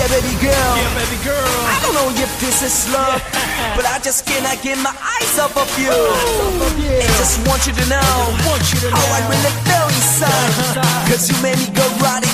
Yeah, baby girl. Yeah, baby girl. I don't know if this is love, but I just cannot get my eyes off of you. And just want you to know how I really feel inside. Cause you made me go right